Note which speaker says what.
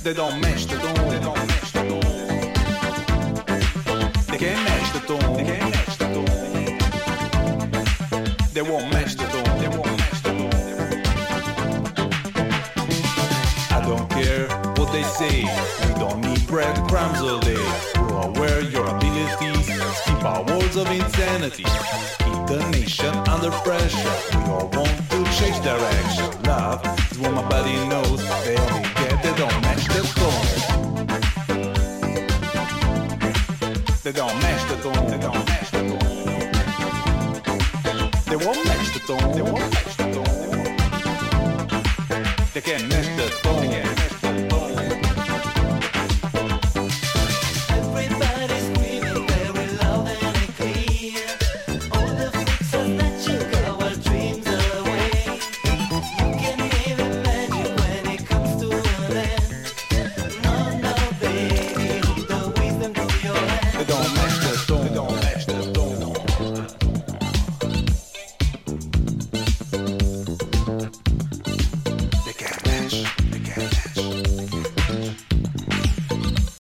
Speaker 1: They don't match the tone. They don't match the tone. They can't match the tone. They can't match the tone. They won't match the tone. They won't match the tone. I don't care what they say. We don't need breadcrumbs all day. You're aware your abilities. Keep our words of insanity. Keep the nation under pressure. We all want to change direction. Love is what my body knows. They only get, they don't match the tone. They don't match the tone. They don't match the tone. They won't match the tone. They won't match the tone. They can't match the tone.